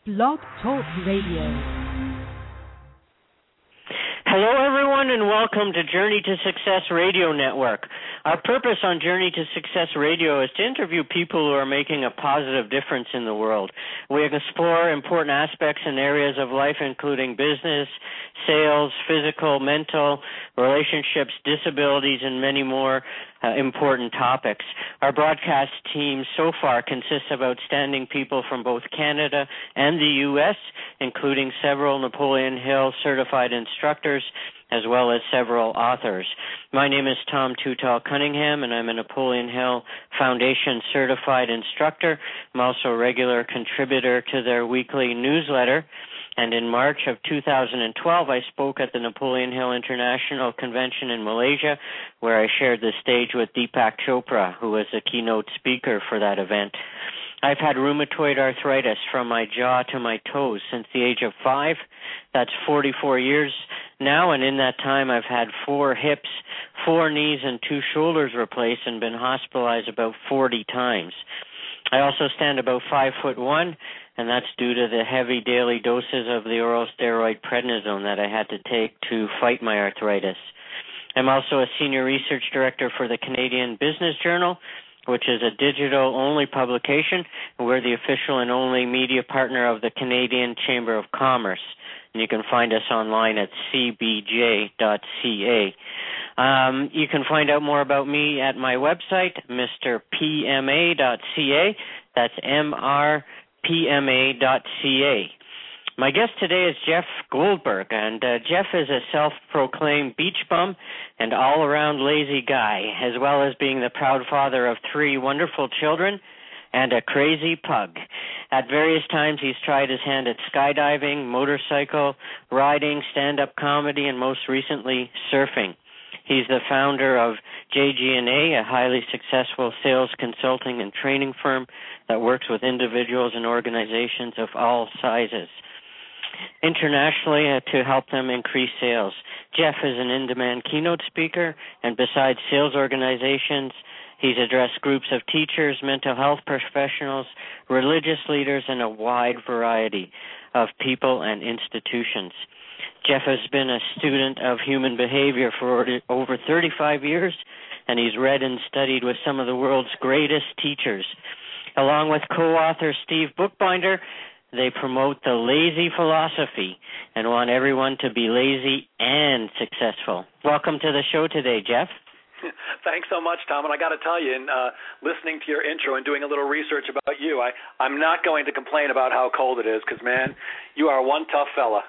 Blog Talk Radio. Hello, everyone, and welcome to Journey to Success Radio Network. Our purpose on Journey to Success Radio is to interview people who are making a positive difference in the world. We explore important aspects and areas of life, including business, sales, physical, mental, relationships, disabilities, and many more important topics. Our broadcast team so far consists of outstanding people from both Canada and the U.S., including several Napoleon Hill certified instructors, as well as several authors. My name is Tom Tootal Cunningham, and I'm a Napoleon Hill Foundation certified instructor. I'm also a regular contributor to their weekly newsletter. And in March of 2012, I spoke at the Napoleon Hill International Convention in Malaysia, where I shared the stage with Deepak Chopra, who was the keynote speaker for that event. I've had rheumatoid arthritis from my jaw to my toes since the age of 5. That's 44 years now, and in that time I've had 4 hips, 4 knees, and 2 shoulders replaced and been hospitalized about 40 times. I also stand about 5'1", and that's due to the heavy daily doses of the oral steroid prednisone that I had to take to fight my arthritis. I'm also a senior research director for the Canadian Business Journal, which is a digital-only publication. We're the official and only media partner of the Canadian Chamber of Commerce. And you can find us online at cbj.ca. You can find out more about me at my website, mrpma.ca. That's mrpma.ca. My guest today is Jeff Goldberg, and Jeff is a self-proclaimed beach bum and all-around lazy guy, as well as being the proud father of 3 wonderful children and a crazy pug. At various times, he's tried his hand at skydiving, motorcycle riding, stand-up comedy, and most recently, surfing. He's the founder of JG&A, a highly successful sales consulting and training firm that works with individuals and organizations of all sizes internationally to help them increase sales. Jeff is an in-demand keynote speaker, and besides sales organizations, he's addressed groups of teachers, mental health professionals, religious leaders, and a wide variety of people and institutions. Jeff has been a student of human behavior for over 35 years, and he's read and studied with some of the world's greatest teachers. Along with co-author Steve Bookbinder, they promote the lazy philosophy and want everyone to be lazy and successful. Welcome to the show today, Jeff. Thanks so much, Tom. And I got to tell you, in listening to your intro and doing a little research about you, I'm not going to complain about how cold it is because, man, you are one tough fella.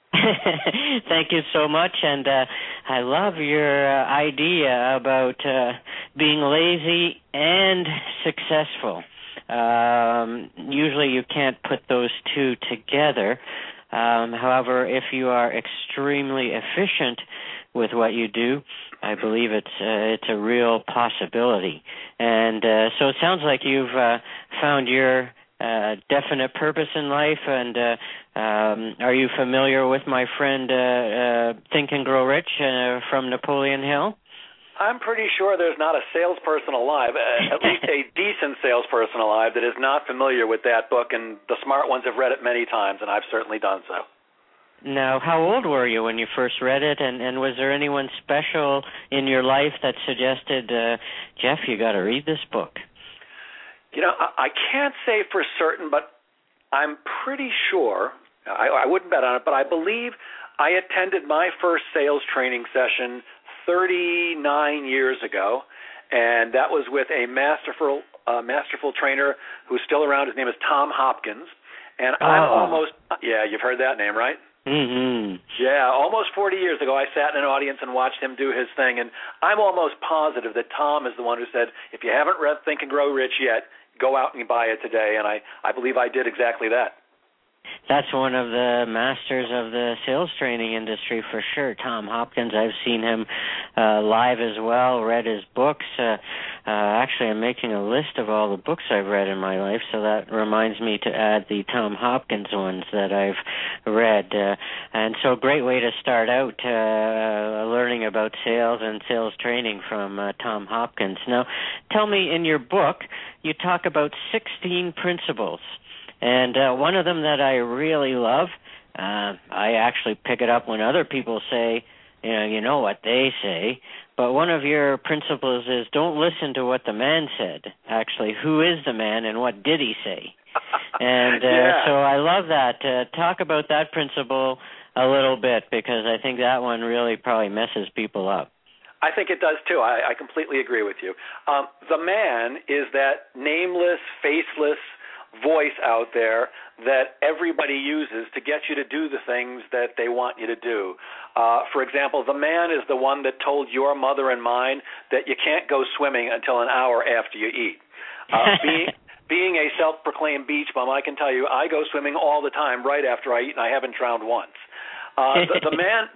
Thank you so much, and I love your idea about being lazy and successful. Usually you can't put those two together. However, if you are extremely efficient with what you do, I believe it's a real possibility. And so it sounds like you've found your definite purpose in life. And are you familiar with my friend Think and Grow Rich from Napoleon Hill? I'm pretty sure there's not a salesperson alive, at least a decent salesperson alive, that is not familiar with that book, and the smart ones have read it many times, and I've certainly done so. Now, how old were you when you first read it, and was there anyone special in your life that suggested, Jeff, you got to read this book? You know, I can't say for certain, but I'm pretty sure, I wouldn't bet on it, but I believe I attended my first sales training session 39 years ago, and that was with a masterful trainer who's still around. His name is Tom Hopkins, and I'm almost, you've heard that name, right? Mm-hmm. Yeah, almost 40 years ago, I sat in an audience and watched him do his thing, and I'm almost positive that Tom is the one who said, if you haven't read Think and Grow Rich yet, go out and buy it today, and I believe I did exactly that. That's one of the masters of the sales training industry for sure, Tom Hopkins. I've seen him live as well, read his books. Actually, I'm making a list of all the books I've read in my life, so that reminds me to add the Tom Hopkins ones that I've read. And so great way to start out learning about sales and sales training from Tom Hopkins. Now, tell me, in your book, you talk about 16 principles And one of them that I really love, I actually pick it up when other people say, you know what they say. But one of your principles is don't listen to what the man said. Actually, who is the man and what did he say? And so I love that. Talk about that principle a little bit, because I think that one really probably messes people up. I think it does too. I completely agree with you. The man is that nameless, faceless voice out there that everybody uses to get you to do the things that they want you to do. For example, the man is the one that told your mother and mine that you can't go swimming until an hour after you eat. Being a self-proclaimed beach bum, I can tell you I go swimming all the time right after I eat, and I haven't drowned once. The man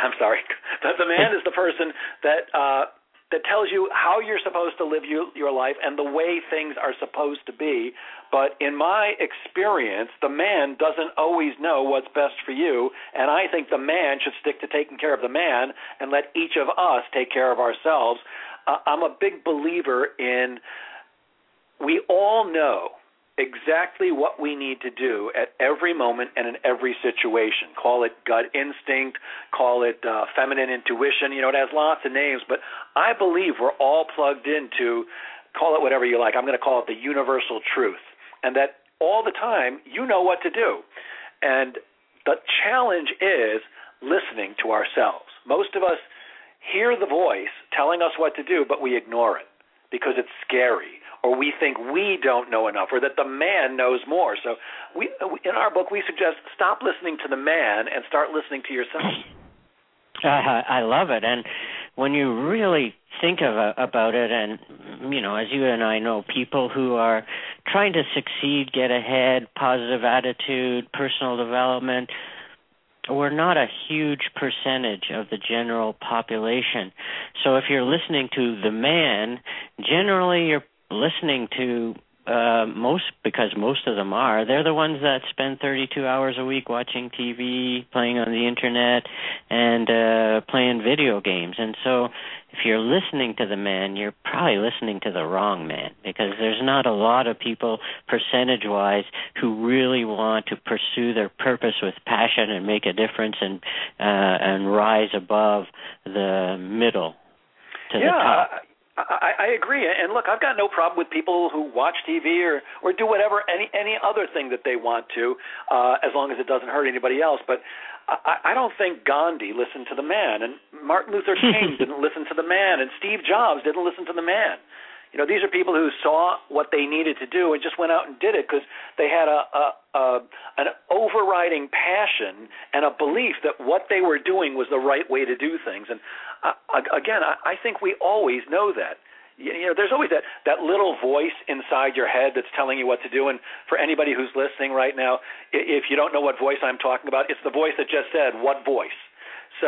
is the person that tells you how you're supposed to live your life and the way things are supposed to be. But in my experience, the man doesn't always know what's best for you, and I think the man should stick to taking care of the man and let each of us take care of ourselves. I'm a big believer in we all know exactly what we need to do at every moment and in every situation. Call it gut instinct, call it feminine intuition. It has lots of names, but I believe we're all plugged into, call it whatever you like. I'm going to call it the universal truth, and that all the time you know what to do. And the challenge is listening to ourselves. Most of us hear the voice telling us what to do, but we ignore it because it's scary, or we think we don't know enough, or that the man knows more. So in our book, we suggest stop listening to the man and start listening to yourself. I love it. And when you really think about it, and, as you and I know, people who are trying to succeed, get ahead, positive attitude, personal development, we're not a huge percentage of the general population. So if you're listening to the man, generally you're listening to because most of them they're the ones that spend 32 hours a week watching TV, playing on the internet, and playing video games. And so if you're listening to the man, you're probably listening to the wrong man, because there's not a lot of people percentage-wise who really want to pursue their purpose with passion and make a difference and rise above the middle to the top. I agree, and look, I've got no problem with people who watch TV or do whatever, any other thing that they want to, as long as it doesn't hurt anybody else. But I don't think Gandhi listened to the man, and Martin Luther King didn't listen to the man, and Steve Jobs didn't listen to the man. These are people who saw what they needed to do and just went out and did it because they had an overriding passion and a belief that what they were doing was the right way to do things. And again, I think we always know that. There's always that little voice inside your head that's telling you what to do. And for anybody who's listening right now, if you don't know what voice I'm talking about, it's the voice that just said, "What voice?" So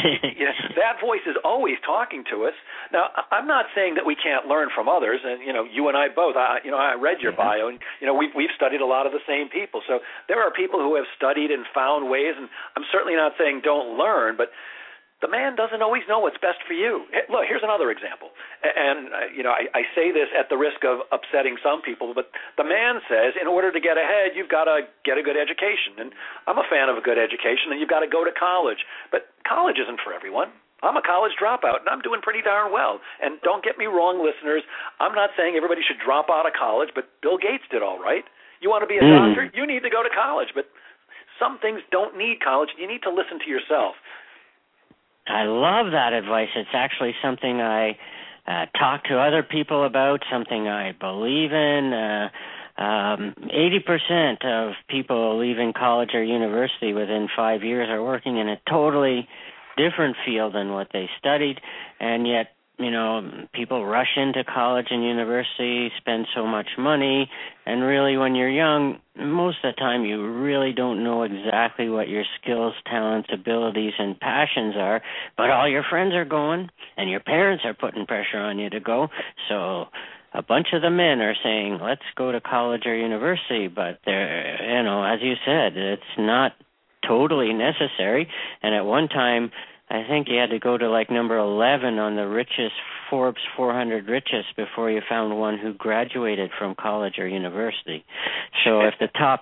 that voice is always talking to us. Now, I'm not saying that we can't learn from others, and you and I both. I read your bio, and we've studied a lot of the same people. So there are people who have studied and found ways, and I'm certainly not saying don't learn, but the man doesn't always know what's best for you. Look, here's another example, and I say this at the risk of upsetting some people, but the man says in order to get ahead, you've got to get a good education, and I'm a fan of a good education, and you've got to go to college, but college isn't for everyone. I'm a college dropout, and I'm doing pretty darn well. And don't get me wrong, listeners, I'm not saying everybody should drop out of college, but Bill Gates did all right. You want to be a doctor? You need to go to college, but some things don't need college. You need to listen to yourself. I love that advice. It's actually something I talk to other people about, something I believe in. 80% of people leaving college or university within 5 years are working in a totally different field than what they studied, and yet people rush into college and university, spend so much money, and really when you're young, most of the time you really don't know exactly what your skills, talents, abilities, and passions are, but all your friends are going, and your parents are putting pressure on you to go, so a bunch of the men are saying, let's go to college or university, but they're, as you said, it's not totally necessary, and at one time, I think you had to go to like number 11 on the Forbes 400 richest before you found one who graduated from college or university. So if the top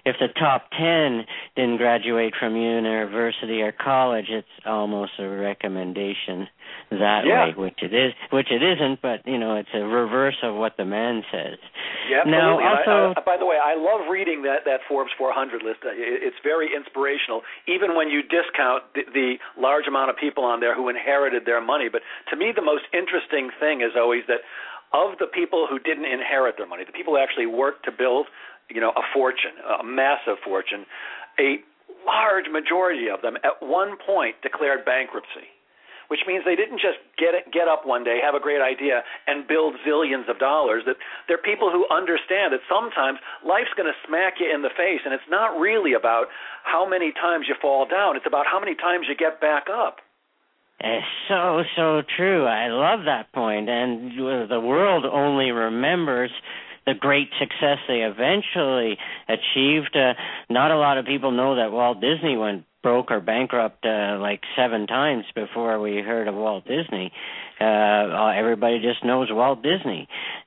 10 didn't graduate from university or college, it's almost a recommendation that way, which it isn't, but it's a reverse of what the man says. Yeah, absolutely. Now, also, by the way, I love reading that Forbes 400 list. It's very inspirational, even when you discount the large amount of people on there who inherited their money. But to me, the most interesting thing is always that of the people who didn't inherit their money, the people who actually worked to build, a fortune, a massive fortune, a large majority of them at one point declared bankruptcy, which means they didn't just get up one day, have a great idea, and build zillions of dollars. That they're people who understand that sometimes life's going to smack you in the face, and it's not really about how many times you fall down. It's about how many times you get back up. It's so true. I love that point. And the world only remembers the great success they eventually achieved. Not a lot of people know that Walt Disney went broke or bankrupt like 7 times before we heard of Walt Disney. Everybody just knows Walt Disney.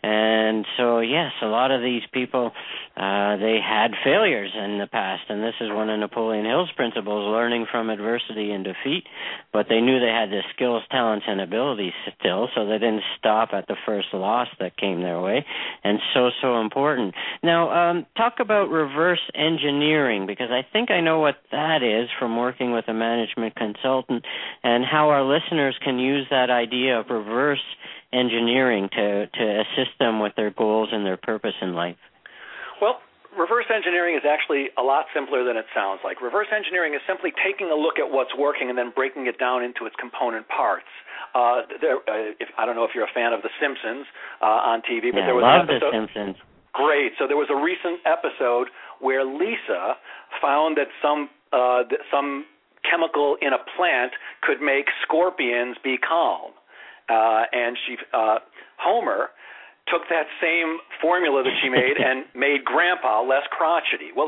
And so, yes, a lot of these people, they had failures in the past, and this is one of Napoleon Hill's principles, learning from adversity and defeat, but they knew they had the skills, talents, and abilities still, so they didn't stop at the first loss that came their way, and so important. Now, talk about reverse engineering, because I think I know what that is from working with a management consultant, and how our listeners can use that idea of reverse engineering to assist them with their goals and their purpose in life. Well, reverse engineering is actually a lot simpler than it sounds like. Reverse engineering is simply taking a look at what's working and then breaking it down into its component parts. I don't know if you're a fan of The Simpsons on TV, but there was an episode. The Simpsons. Great. So there was a recent episode where Lisa found that some chemical in a plant could make scorpions be calm. And Homer took that same formula that she made and made Grandpa less crotchety. Well,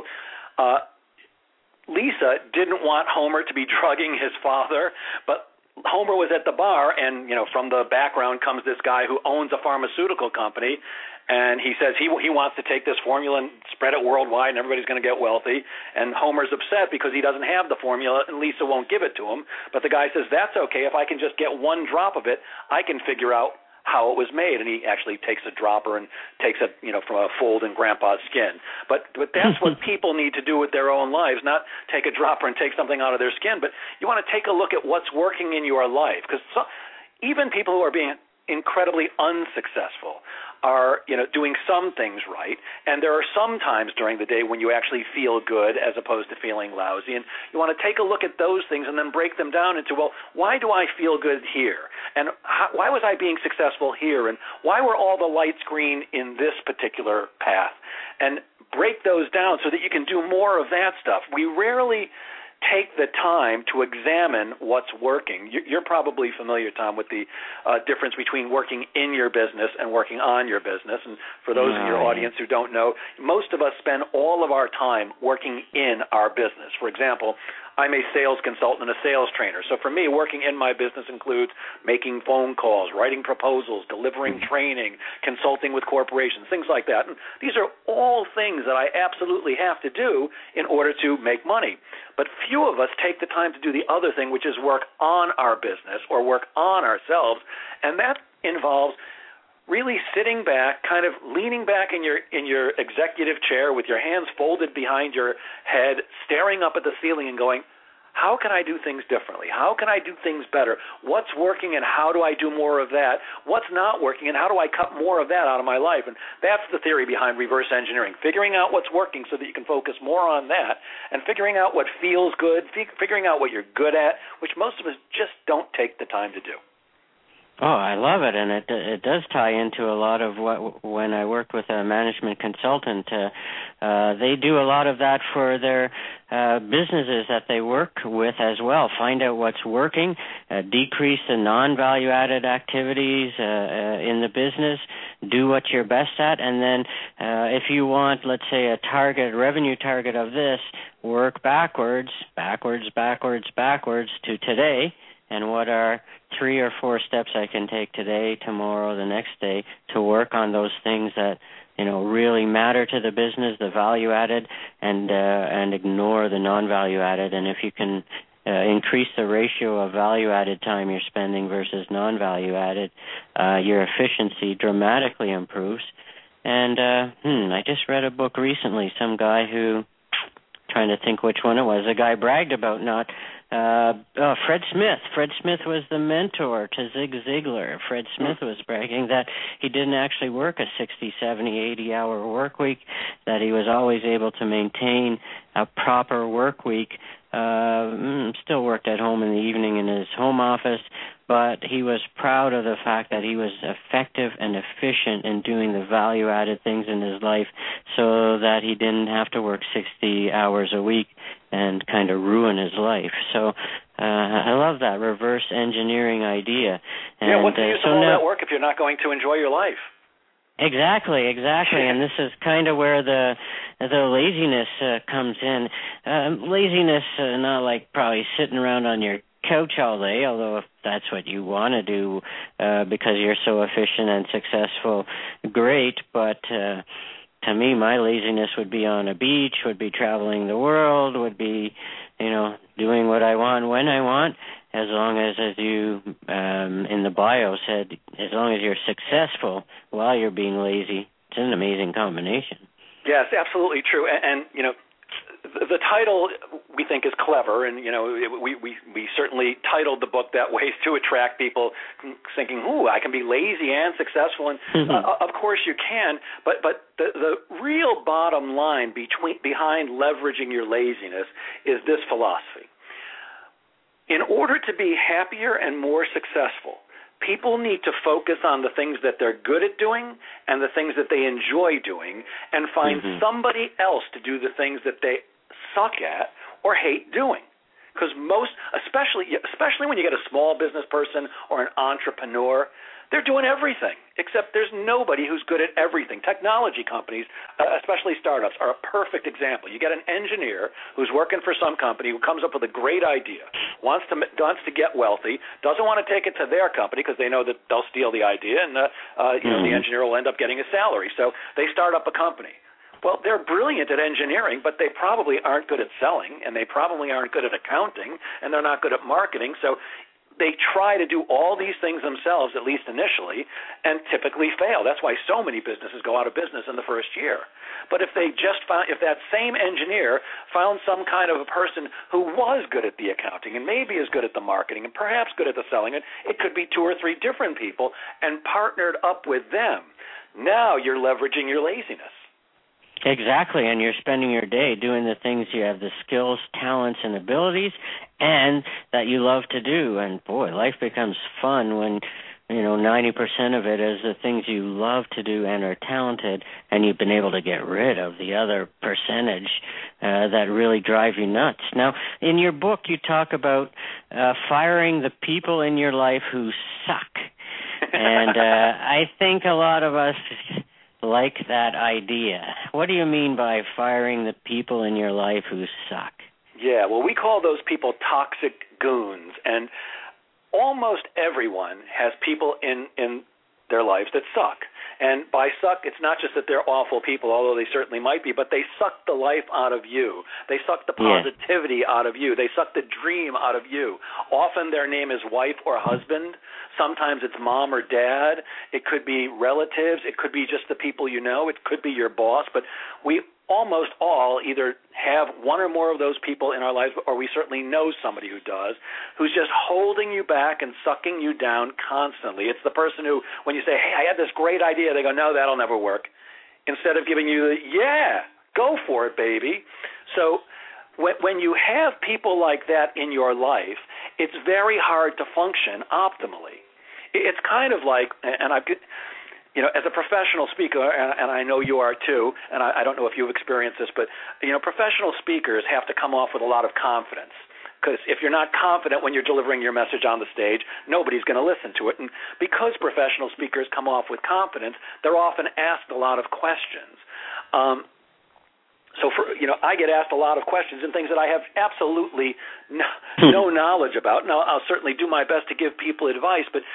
Lisa didn't want Homer to be drugging his father, but Homer was at the bar, and from the background comes this guy who owns a pharmaceutical company, and he says he wants to take this formula and spread it worldwide, and everybody's going to get wealthy. And Homer's upset because he doesn't have the formula, and Lisa won't give it to him. But the guy says, that's okay. If I can just get one drop of it, I can figure out how it was made. And he actually takes a dropper and takes it, from a fold in Grandpa's skin. But that's what people need to do with their own lives, not take a dropper and take something out of their skin. But you want to take a look at what's working in your life, because even people who are being incredibly unsuccessful are, doing some things right, and there are some times during the day when you actually feel good as opposed to feeling lousy, and you want to take a look at those things and then break them down into, well, why do I feel good here, and why was I being successful here, and why were all the lights green in this particular path, and break those down so that you can do more of that stuff. We rarely take the time to examine what's working. You're probably familiar, Tom, with the difference between working in your business and working on your business. And for those in your audience who don't know, most of us spend all of our time working in our business. For example, I'm a sales consultant and a sales trainer. So for me, working in my business includes making phone calls, writing proposals, delivering training, consulting with corporations, things like that. And these are all things that I absolutely have to do in order to make money. But few of us take the time to do the other thing, which is work on our business or work on ourselves. And that involves really sitting back, kind of leaning back in your executive chair with your hands folded behind your head, staring up at the ceiling and going, how can I do things differently? How can I do things better? What's working and how do I do more of that? What's not working and how do I cut more of that out of my life? And that's the theory behind reverse engineering, figuring out what's working so that you can focus more on that and figuring out what feels good, figuring out what you're good at, which most of us just don't take the time to do. Oh, I love it, and it does tie into a lot of what when I work with a management consultant, they do a lot of that for their businesses that they work with as well. Find out what's working, decrease the non-value-added activities in the business, do what you're best at, and then if you want, let's say, a revenue target of this, work backwards to today, and what are 3 or 4 steps I can take today, tomorrow, the next day to work on those things that really matter to the business, the value added, and ignore the non-value added. And if you can increase the ratio of value added time you're spending versus non-value added, your efficiency dramatically improves. And I just read a book recently, some guy who, trying to think which one it was, a guy bragged about Fred Smith. Fred Smith was the mentor to Zig Ziglar. Fred Smith was bragging that he didn't actually work a 60, 70, 80-hour work week, that he was always able to maintain a proper work week, still worked at home in the evening in his home office, but he was proud of the fact that he was effective and efficient in doing the value-added things in his life so that he didn't have to work 60 hours a week and kind of ruin his life. So I love that reverse engineering idea. And, what's the use of all that work if you're not going to enjoy your life? Exactly. And this is kind of where the laziness comes in. Laziness, not like probably sitting around on your couch all day, although if that's what you want to do because you're so efficient and successful, great. But to me, my laziness would be on a beach, would be traveling the world, would be, doing what I want when I want, as long as you, in the bio said, as long as you're successful while you're being lazy. It's an amazing combination. Yes, absolutely true. And the title we think is clever, and we certainly titled the book that way to attract people thinking, "Ooh, I can be lazy and successful." And of course you can, but the real bottom line behind leveraging your laziness is this philosophy: in order to be happier and more successful, people need to focus on the things that they're good at doing and the things that they enjoy doing, and find somebody else to do the things that they suck at or hate doing. Because especially when you get a small business person or an entrepreneur, they're doing everything, except there's nobody who's good at everything. Technology companies, especially startups, are a perfect example. You get an engineer who's working for some company who comes up with a great idea, wants to get wealthy, doesn't want to take it to their company because they know that they'll steal the idea, and the engineer will end up getting a salary. So they start up a company. Well, they're brilliant at engineering, but they probably aren't good at selling, and they probably aren't good at accounting, and they're not good at marketing. So they try to do all these things themselves, at least initially, and typically fail. That's why so many businesses go out of business in the first year. But if that same engineer found some kind of a person who was good at the accounting and maybe is good at the marketing and perhaps good at the selling, it could be 2 or 3 different people, and partnered up with them, now you're leveraging your laziness. Exactly, and you're spending your day doing the things you have the skills, talents, and abilities, and that you love to do. And boy, life becomes fun when 90% of it is the things you love to do and are talented, and you've been able to get rid of the other percentage that really drive you nuts. Now, in your book, you talk about firing the people in your life who suck, and I think a lot of us like that idea. What do you mean by firing the people in your life who suck? Yeah, well, we call those people toxic goons, and almost everyone has people in their lives that suck. And by suck, it's not just that they're awful people, although they certainly might be, but they suck the life out of you. They suck the positivity out of you. They suck the dream out of you. Often their name is wife or husband. Sometimes it's mom or dad. It could be relatives. It could be just the people you know. It could be your boss. But we almost all either have one or more of those people in our lives, or we certainly know somebody who does, who's just holding you back and sucking you down constantly. It's the person who, when you say, "Hey, I had this great idea," they go, "No, that'll never work," instead of giving you the, "Yeah, go for it, baby." So when you have people like that in your life, it's very hard to function optimally. It's kind of like, and I've as a professional speaker, and I know you are too, and I don't know if you've experienced this, but, professional speakers have to come off with a lot of confidence. Because if you're not confident when you're delivering your message on the stage, nobody's going to listen to it. And because professional speakers come off with confidence, they're often asked a lot of questions. So I get asked a lot of questions and things that I have absolutely no knowledge about. Now, I'll certainly do my best to give people advice, but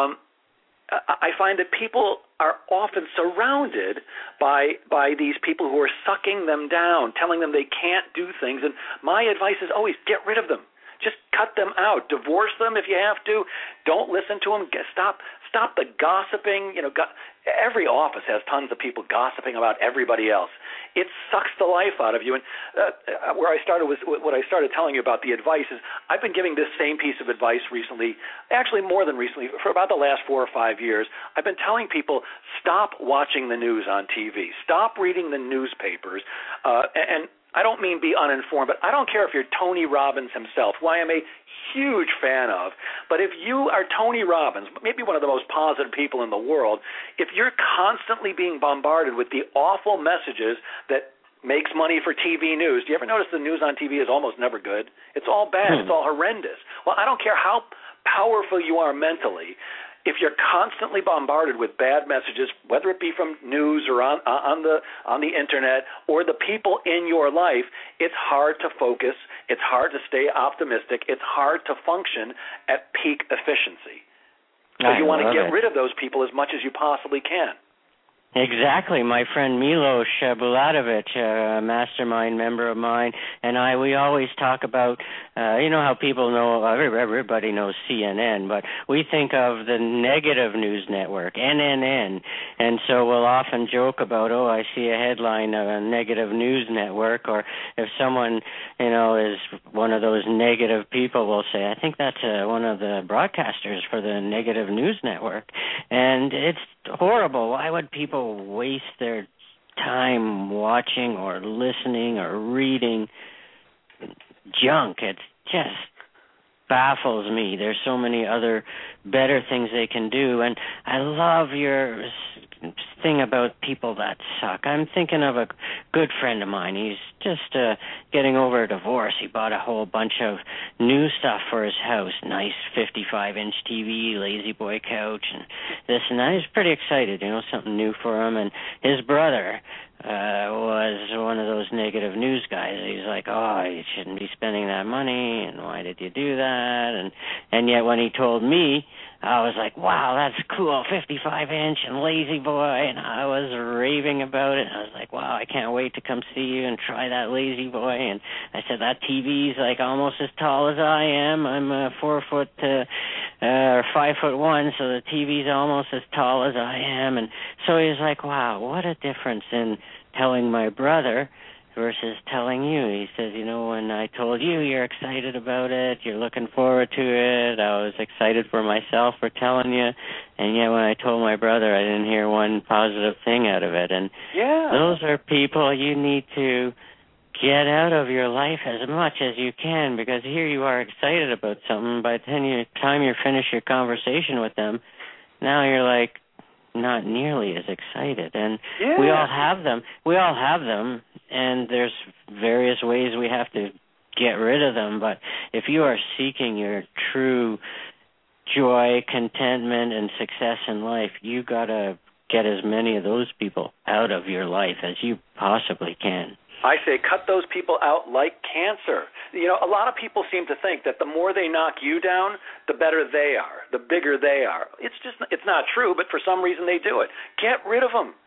I find that people are often surrounded by these people who are sucking them down, telling them they can't do things. And my advice is always get rid of them. Just cut them out. Divorce them if you have to. Don't listen to them. Stop the gossiping. Every office has tons of people gossiping about everybody else. It sucks the life out of you. And where I started was what I started telling you about the advice is I've been giving this same piece of advice recently, actually more than recently, for about the last 4 or 5 years. I've been telling people, stop watching the news on TV. Stop reading the newspapers. And I don't mean be uninformed, but I don't care if you're Tony Robbins himself, who I am a huge fan of. But if you are Tony Robbins, maybe one of the most positive people in the world, if you're constantly being bombarded with the awful messages that makes money for TV news, do you ever notice the news on TV is almost never good? It's all bad. It's all horrendous. Well, I don't care how powerful you are mentally. If you're constantly bombarded with bad messages, whether it be from news or on the internet or the people in your life, it's hard to focus. It's hard to stay optimistic. It's hard to function at peak efficiency. So you want to get rid of those people as much as you possibly can. Exactly. My friend Milos Bulatovic, a mastermind member of mine, and we always talk about, how people know, everybody knows CNN, but we think of the negative news network, NNN, and so we'll often joke about, I see a headline of a negative news network, or if someone, is one of those negative people, we'll say, I think that's one of the broadcasters for the negative news network, and it's horrible. Why would people waste their time watching or listening or reading junk? It just baffles me. There's so many other better things they can do. And I love your thing about people that suck. I'm thinking of a good friend of mine. He's just getting over a divorce. He bought a whole bunch of new stuff for his house, nice 55-inch TV, lazy boy couch, and this and that. He's pretty excited, something new for him. And his brother was one of those negative news guys. He's like, you shouldn't be spending that money, and why did you do that? And yet when he told me, I was like, wow, that's cool, 55-inch and lazy boy, and I was raving about it. I was like, wow, I can't wait to come see you and try that lazy boy. And I said, that TV's like almost as tall as I am. I'm 4 foot or 5'1", so the TV's almost as tall as I am. And so he was like, wow, what a difference in telling my brother versus telling you. He says, when I told you, you're excited about it, you're looking forward to it. I was excited for myself for telling you, and yet when I told my brother, I didn't hear one positive thing out of it. And those are people you need to get out of your life as much as you can, because here you are excited about something. By the time you finish your conversation with them, now you're like not nearly as excited. And we all have them, and there's various ways we have to get rid of them. But if you are seeking your true joy, contentment, and success in life, you got to get as many of those people out of your life as you possibly can. I say cut those people out like cancer. A lot of people seem to think that the more they knock you down, the better they are, the bigger they are. It's not true, but for some reason they do it. Get rid of them.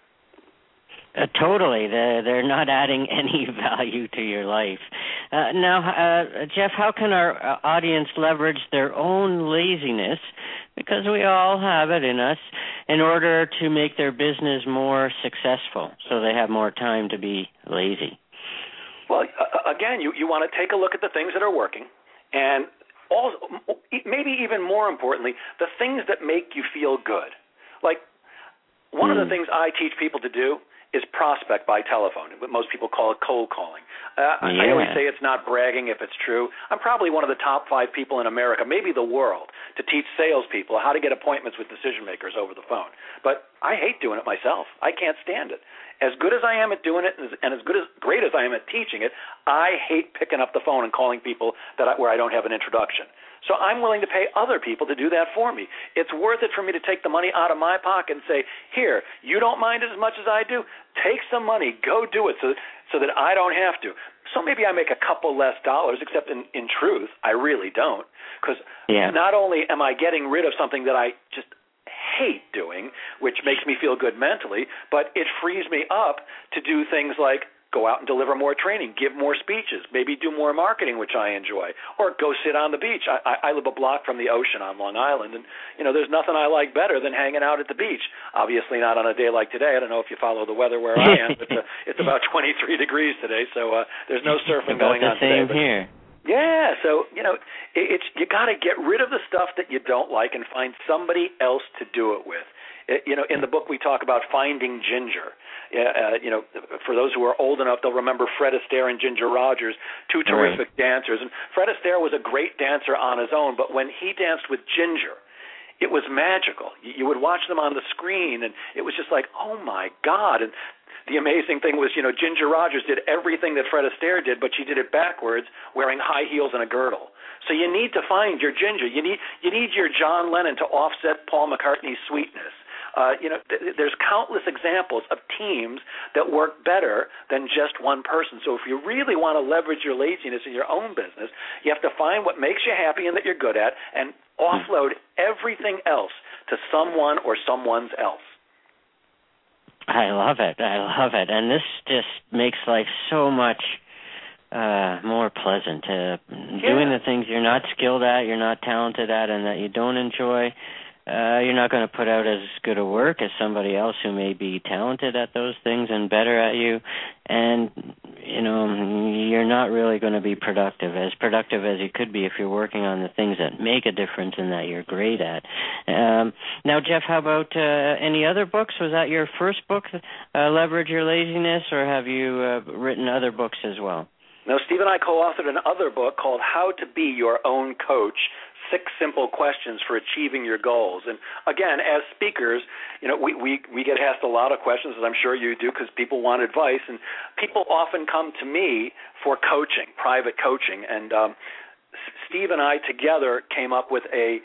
Totally. They're not adding any value to your life. Now, Jeff, how can our audience leverage their own laziness, because we all have it in us, in order to make their business more successful so they have more time to be lazy? Well, again, you want to take a look at the things that are working, and also, maybe even more importantly, the things that make you feel good. Like, one of the things I teach people to do is prospect by telephone, what most people call it cold calling. I always say it's not bragging if it's true. I'm probably one of the top 5 people in America, maybe the world, to teach salespeople how to get appointments with decision makers over the phone. But I hate doing it myself. I can't stand it. As good as I am at doing it, and great as I am at teaching it, I hate picking up the phone and calling people where I don't have an introduction. So I'm willing to pay other people to do that for me. It's worth it for me to take the money out of my pocket and say, here, you don't mind it as much as I do? Take some money, go do it so that I don't have to. So maybe I make a couple less dollars, except in truth, I really don't. Because not only am I getting rid of something that I just hate doing, which makes me feel good mentally, but it frees me up to do things like go out and deliver more training, give more speeches, maybe do more marketing, which I enjoy, or go sit on the beach. I live a block from the ocean on Long Island, and there's nothing I like better than hanging out at the beach. Obviously not on a day like today. I don't know if you follow the weather where I am, but it's about 23 degrees today, so there's no surfing going on today. About the same here. Yeah, so it's you got to get rid of the stuff that you don't like and find somebody else to do it with. In the book we talk about finding ginger. For those who are old enough, they'll remember Fred Astaire and Ginger Rogers, two terrific dancers. And Fred Astaire was a great dancer on his own, but when he danced with Ginger, it was magical. You would watch them on the screen, and it was just like, oh my God! And the amazing thing was, Ginger Rogers did everything that Fred Astaire did, but she did it backwards, wearing high heels and a girdle. So you need to find your Ginger. You need your John Lennon to offset Paul McCartney's sweetness. There's countless examples of teams that work better than just one person. So if you really want to leverage your laziness in your own business, you have to find what makes you happy and that you're good at and offload everything else to someone or someone's else. I love it. And this just makes life so much more pleasant. Doing the things you're not skilled at, you're not talented at, and that you don't enjoy. You're not going to put out as good a work as somebody else who may be talented at those things and better at you, and you're not really going to be productive as you could be if you're working on the things that make a difference and that you're great at. Now, Jeff, how about any other books? Was that your first book, Leverage Your Laziness, or have you written other books as well? No, Steve and I co-authored another book called How to Be Your Own Coach, 6 Simple Questions for Achieving Your Goals. And again, as speakers, we get asked a lot of questions, as I'm sure you do, because people want advice. And people often come to me for coaching, private coaching. And Steve and I together came up with a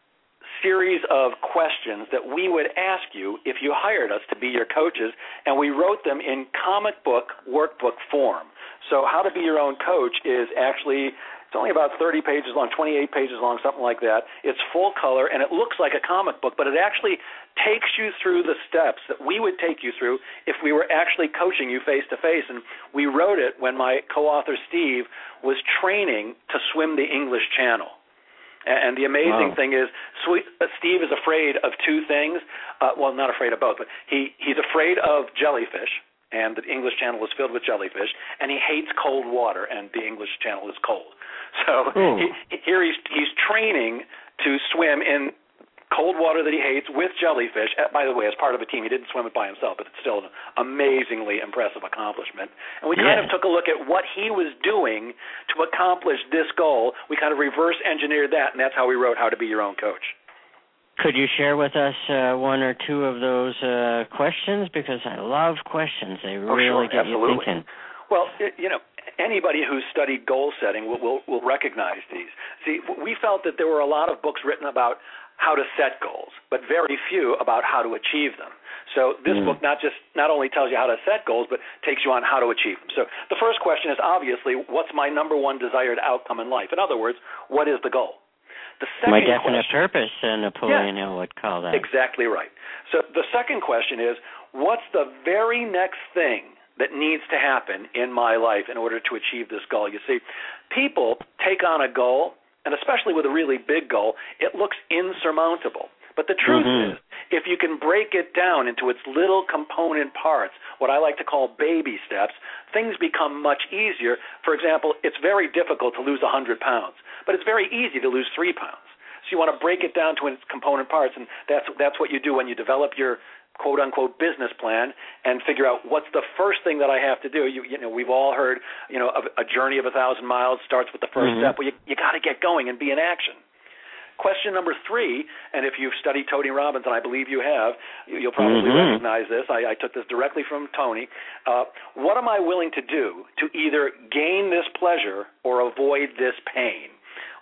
series of questions that we would ask you if you hired us to be your coaches, and we wrote them in comic book workbook form. So How to Be Your Own Coach is actually, it's only about 30 pages long, 28 pages long, something like that. It's full color, and it looks like a comic book, but it actually takes you through the steps that we would take you through if we were actually coaching you face-to-face. And we wrote it when my co-author, Steve, was training to swim the English Channel. And the amazing thing is, Steve is afraid of 2 things. Well, not afraid of both, but he's afraid of jellyfish, and the English Channel is filled with jellyfish, and he hates cold water, and the English Channel is cold. So here he's training to swim in cold water that he hates with jellyfish. By the way, as part of a team, he didn't swim it by himself, but it's still an amazingly impressive accomplishment. And we kind of took a look at what he was doing to accomplish this goal. We kind of reverse engineered that, and that's how we wrote How to Be Your Own Coach. Could you share with us 1 or 2 of those questions? Because I love questions. They really get you thinking. Well, anybody who's studied goal setting will recognize these. See, we felt that there were a lot of books written about how to set goals, but very few about how to achieve them. So this book not only tells you how to set goals, but takes you on how to achieve them. So the first question is obviously, what's my number 1 desired outcome in life? In other words, what is the goal? The second my definite purpose, Napoleon Hill would call that. Exactly right. So the second question is, what's the very next thing that needs to happen in my life in order to achieve this goal? You see, people take on a goal, and especially with a really big goal, it looks insurmountable. But the truth is, if you can break it down into its little component parts, what I like to call baby steps, things become much easier. For example, it's very difficult to lose 100 pounds, but it's very easy to lose 3 pounds. So you want to break it down to its component parts, and that's what you do when you develop your quote-unquote business plan and figure out what's the first thing that I have to do. We've all heard, a journey of 1,000 miles starts with the first step. Well, you got to get going and be in action. Question number 3, and if you've studied Tony Robbins, and I believe you have, you'll probably recognize this. I took this directly from Tony. What am I willing to do to either gain this pleasure or avoid this pain?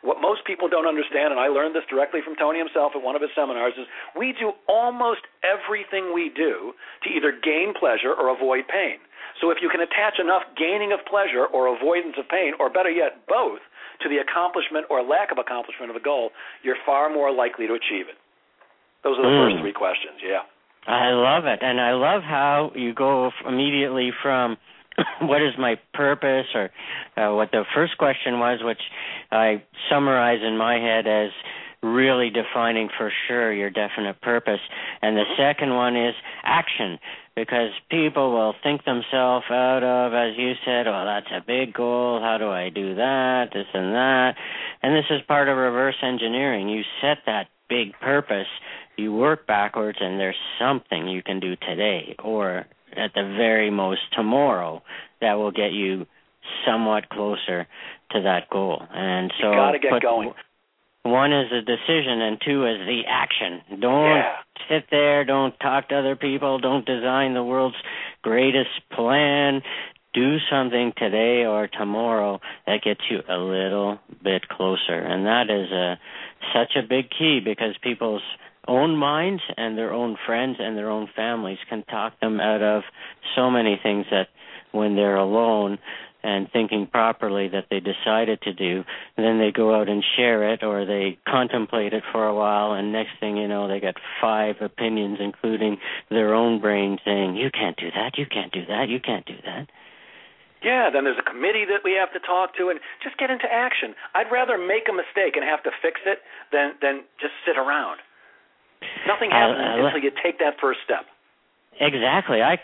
what most people don't understand, and I learned this directly from Tony himself at one of his seminars, is we do almost everything we do to either gain pleasure or avoid pain. So if you can attach enough gaining of pleasure or avoidance of pain, or better yet, both, to the accomplishment or lack of accomplishment of a goal, you're far more likely to achieve it. Those are the first three questions, yeah. I love it, and I love how you go immediately from what is my purpose, or what the first question was, which I summarize in my head as really defining for sure your definite purpose. And the second one is action, because people will think themselves out of, as you said, oh, that's a big goal, how do I do that, this and that. And this is part of reverse engineering. You set that big purpose, you work backwards, and there's something you can do today or at the very most tomorrow that will get you somewhat closer to that goal. And so you got to get going. One is a decision, and two is the action. Don't sit there, don't talk to other people, don't design the world's greatest plan. Do something today or tomorrow that gets you a little bit closer. And that is such a big key, because people's own minds and their own friends and their own families can talk them out of so many things that when they're alone and thinking properly that they decided to do, and then they go out and share it, or they contemplate it for a while, and next thing you know, they got 5 opinions, including their own brain, saying, you can't do that, you can't do that, you can't do that. Yeah, then there's a committee that we have to talk to, and just get into action. I'd rather make a mistake and have to fix it than just sit around. Nothing happens until you take that first step. Exactly. I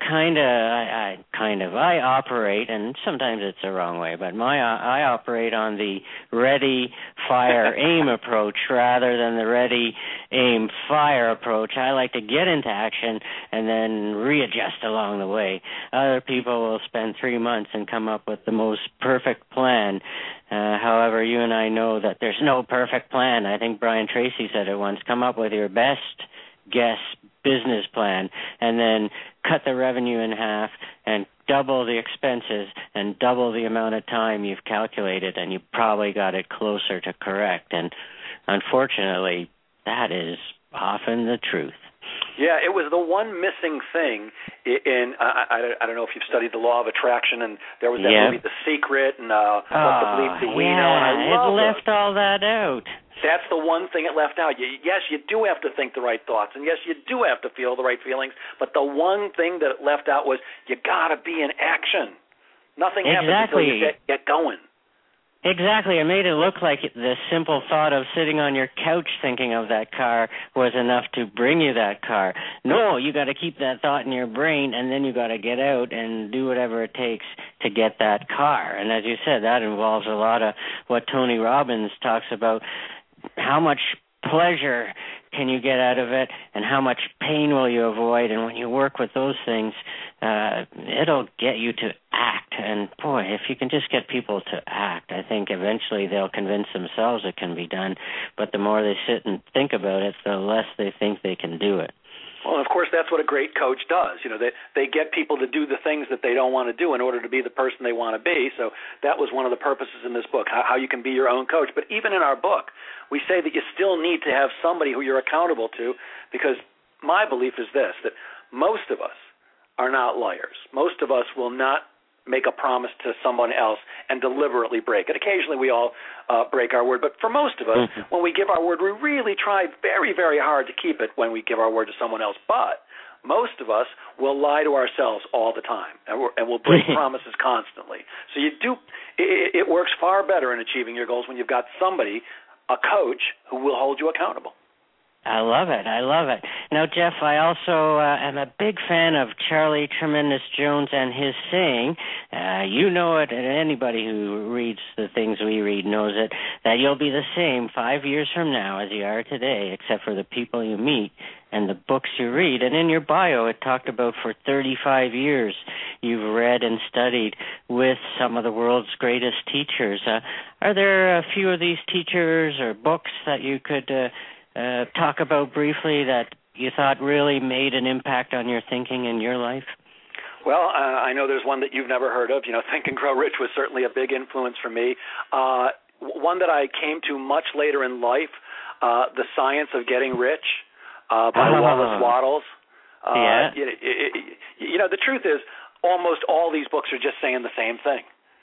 operate, and sometimes it's the wrong way, but I operate on the ready, fire, aim approach rather than the ready, aim, fire approach. I like to get into action and then readjust along the way. Other people will spend 3 months and come up with the most perfect plan. However, you and I know that there's no perfect plan. I think Brian Tracy said it once, come up with your best guess business plan, and then cut the revenue in half and double the expenses and double the amount of time you've calculated, and you probably got it closer to correct. And unfortunately, that is often the truth. Yeah, it was the one missing thing in I don't know if you've studied the law of attraction, and there was that movie The Secret, and What the Bleep Do We Know, and I love it left all that out. That's the one thing it left out. Yes, you do have to think the right thoughts, and yes, you do have to feel the right feelings, but the one thing that it left out was you got to be in action. Nothing happens until you get going. Exactly. It made it look like the simple thought of sitting on your couch thinking of that car was enough to bring you that car. No, you got to keep that thought in your brain, and then you got to get out and do whatever it takes to get that car. And as you said, that involves a lot of what Tony Robbins talks about. How much pleasure can you get out of it, and how much pain will you avoid? And when you work with those things, it'll get you to act. And boy, if you can just get people to act, I think eventually they'll convince themselves it can be done. But the more they sit and think about it, the less they think they can do it. Well, of course, that's what a great coach does. You know, they get people to do the things that they don't want to do in order to be the person they want to be. So that was one of the purposes in this book, how you can be your own coach. But even in our book, we say that you still need to have somebody who you're accountable to, because my belief is this, that most of us are not liars. Most of us will not make a promise to someone else and deliberately break it. Occasionally we all break our word, but for most of us, when we give our word, we really try very, very hard to keep it when we give our word to someone else. But most of us will lie to ourselves all the time, and we'll break promises constantly. So it works far better in achieving your goals when you've got somebody, a coach, who will hold you accountable. I love it. I love it. Now, Jeff, I also am a big fan of Charlie Tremendous Jones and his saying, you know it, and anybody who reads the things we read knows it, that you'll be the same 5 years from now as you are today, except for the people you meet and the books you read. And in your bio, it talked about for 35 years you've read and studied with some of the world's greatest teachers. Are there a few of these teachers or books that you could talk about briefly that you thought really made an impact on your thinking in your life? Well, I know there's one that you've never heard of. You know, Think and Grow Rich was certainly a big influence for me. one that I came to much later in life, The Science of Getting Rich by Wallace Wattles. The truth is, almost all these books are just saying the same thing.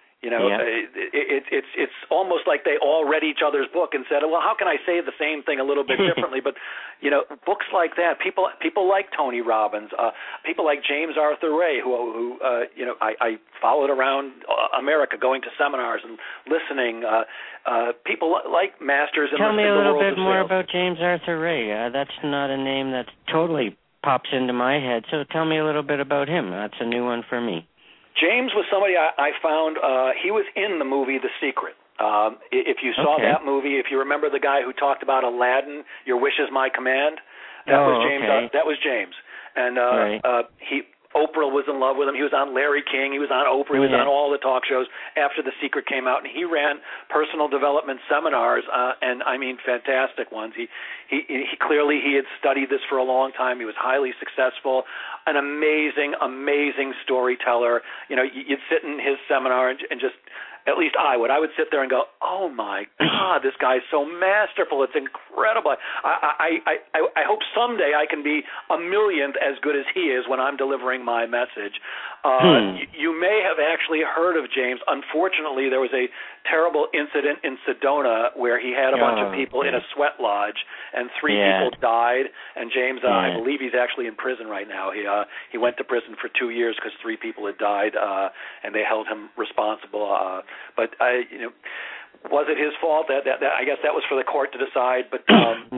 It's almost like they all read each other's book and said, well, how can I say the same thing a little bit differently? But, books like that, people like Tony Robbins, people like James Arthur Ray, who I followed around America going to seminars and listening. People like masters in the world of sales. Tell me a little bit more about James Arthur Ray. That's not a name that totally pops into my head, so tell me a little bit about him. That's a new one for me. James was somebody I found, he was in the movie The Secret. If you saw that movie, if you remember the guy who talked about Aladdin, Your Wish is My Command, that was James. That was James. And Oprah was in love with him. He was on Larry King. He was on Oprah. He was on all the talk shows after The Secret came out. And he ran personal development seminars, and I mean fantastic ones. He clearly he had studied this for a long time. He was highly successful, an amazing storyteller. You'd sit in his seminar and just, at least I would sit there and go, oh my God, this guy's so masterful. It's incredible. I hope someday I can be a millionth as good as he is when I'm delivering my message. You may have actually heard of James. Unfortunately, there was a terrible incident in Sedona where he had a bunch of people in a sweat lodge, and 3 people died. And James, I believe he's actually in prison right now. He went to prison for 2 years because 3 people had died, and they held him responsible. But was it his fault? That I guess that was for the court to decide. But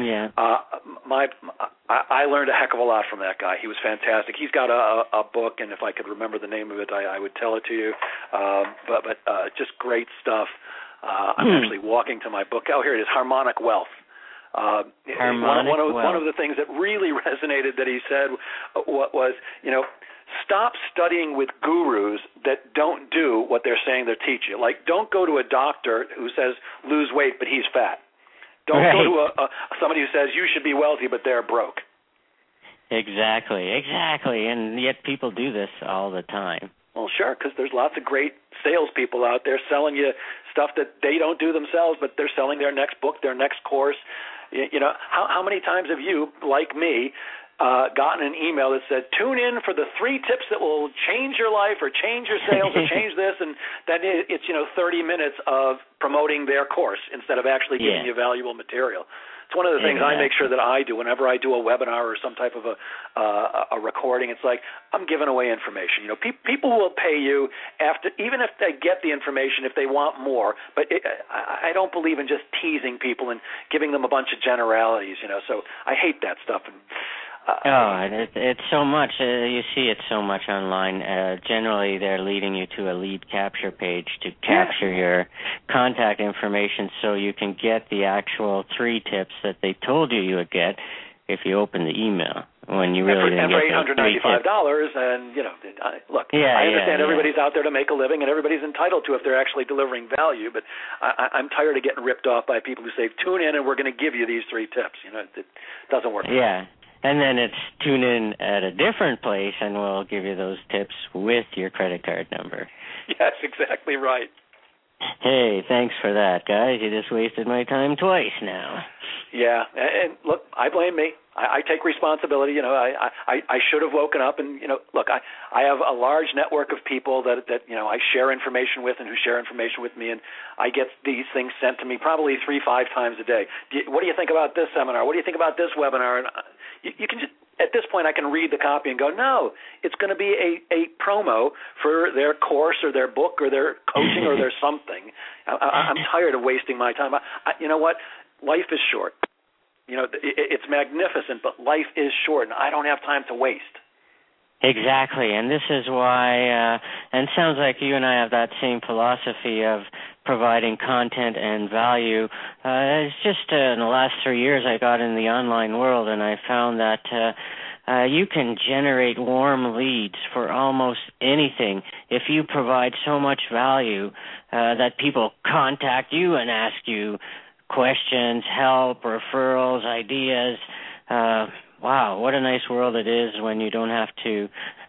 I learned a heck of a lot from that guy. He was fantastic. He's got a book, and if I could remember the name of it, I would tell it to you. But just great stuff. I'm actually walking to my book. Oh, here it is, Harmonic Wealth. One of the things that really resonated that he said was, stop studying with gurus that don't do what they're saying they'll teach you. Like, don't go to a doctor who says lose weight, but he's fat. Don't go to somebody who says you should be wealthy, but they're broke. Exactly. And yet people do this all the time. Well, sure, because there's lots of great salespeople out there selling you stuff that they don't do themselves, but they're selling their next book, their next course. How many times have you, like me, gotten an email that said, tune in for the 3 tips that will change your life or change your sales or change this, and then it's 30 minutes of promoting their course instead of actually giving you valuable material. It's one of the things I make sure that I do whenever I do a webinar or some type of a recording. It's like I'm giving away information. People will pay you after, even if they get the information, if they want more. But I don't believe in just teasing people and giving them a bunch of generalities. So I hate that stuff. It's so much. You see it so much online. Generally, they're leading you to a lead capture page to capture your contact information so you can get the actual 3 tips that they told you would get if you open the email. When you really didn't get $895, and look, I understand everybody's out there to make a living, and everybody's entitled to if they're actually delivering value. But I'm tired of getting ripped off by people who say, "Tune in, and we're going to give you these 3 tips." It doesn't work. And then it's tune in at a different place, and we'll give you those tips with your credit card number. Yes, exactly right. Hey, thanks for that, guys. You just wasted my time twice now. Yeah, and look, I blame me. I take responsibility. I should have woken up and, look, I have a large network of people that I share information with and who share information with me, and I get these things sent to me probably 3-5 times a day. What do you think about this seminar? What do you think about this webinar? And you can just, at this point, I can read the copy and go, no, it's going to be a promo for their course or their book or their coaching or their something. I'm tired of wasting my time. You know what? Life is short. It's magnificent, but life is short, and I don't have time to waste. Exactly, and this is why, and it sounds like you and I have that same philosophy of providing content and value. It's just in the last 3 years I got in the online world, and I found that you can generate warm leads for almost anything if you provide so much value that people contact you and ask you questions, help, referrals, ideas. Wow, what a nice world it is when you don't have to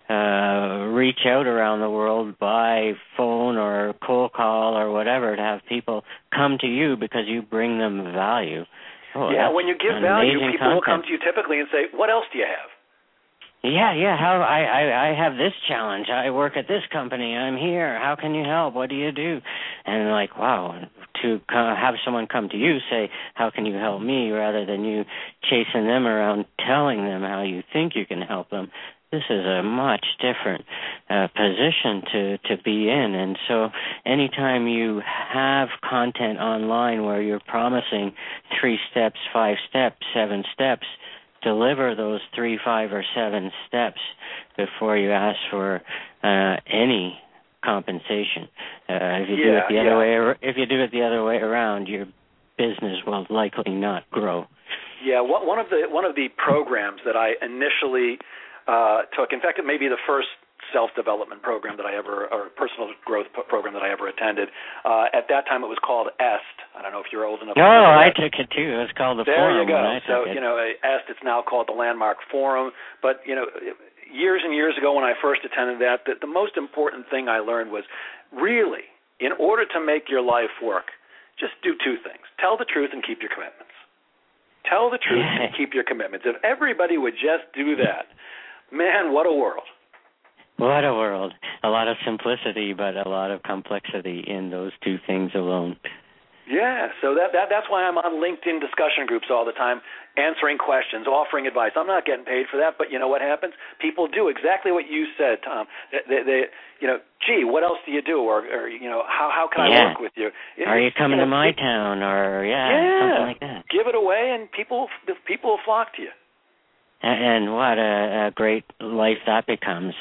reach out around the world by phone or cold call or whatever to have people come to you because you bring them value. Oh, yeah, when you give value, people will come to you typically and say, what else do you have? Yeah. How I have this challenge. I work at this company. I'm here. How can you help? What do you do? And like, wow, to have someone come to you say, how can you help me, rather than you chasing them around telling them how you think you can help them. This is a much different position to be in. And so anytime you have content online where you're promising 3 steps, 5 steps, 7 steps, deliver those 3, 5, or 7 steps before you ask for any compensation. If you do it the other way, if you do it the other way around, your business will likely not grow. Yeah, one of the programs that I initially took, in fact, it may be the first self-development program that I ever, or personal growth program that I ever attended. At that time, it was called EST. I don't know if you're old enough. Oh, I took it too. It was called the Forum. There you go. So, EST, it's now called the Landmark Forum. But, years and years ago when I first attended that, the most important thing I learned was really, in order to make your life work, just do 2 things. Tell the truth and keep your commitments. Tell the truth and keep your commitments. If everybody would just do that, man, what a world. What a world. A lot of simplicity, but a lot of complexity in those 2 things alone. Yeah, so that's why I'm on LinkedIn discussion groups all the time, answering questions, offering advice. I'm not getting paid for that, but you know what happens? People do exactly what you said, Tom. They gee, what else do you do? Or how can I work with you? Are you coming to my town? Or, something like that. Give it away, and people will flock to you. And what a great life that becomes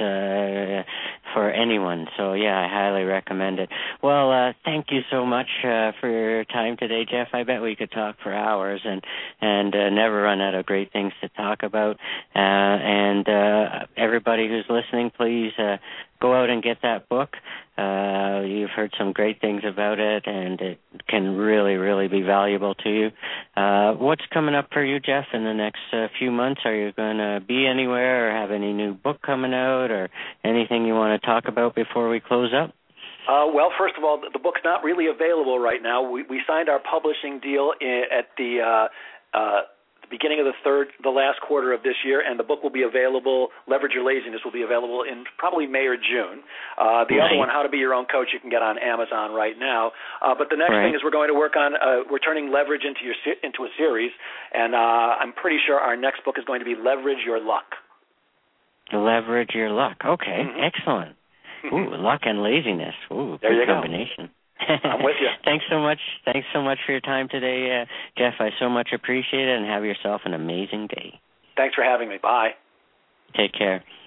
for anyone. So, I highly recommend it. Well, thank you so much for your time today, Jeff. I bet we could talk for hours and never run out of great things to talk about. And everybody who's listening, please go out and get that book. You've heard some great things about it, and it can really, really be valuable to you. What's coming up for you, Jeff, in the next few months? Are you going to be anywhere or have any new book coming out or anything you want to talk about before we close up? Well, first of all, the book's not really available right now. We signed our publishing deal at the beginning of the last quarter of this year, and the book will be available. Leverage Your Laziness will be available in probably May or June. The other one, How to Be Your Own Coach, you can get on Amazon right now. But the next thing is we're going to work on we're turning leverage into a series, and I'm pretty sure our next book is going to be Leverage Your Luck. Leverage Your Luck. Okay, excellent. Ooh, luck and laziness. Ooh, good combination. I'm with you. Thanks so much for your time today, Jeff. I so much appreciate it, and have yourself an amazing day. Thanks for having me. Bye. Take care.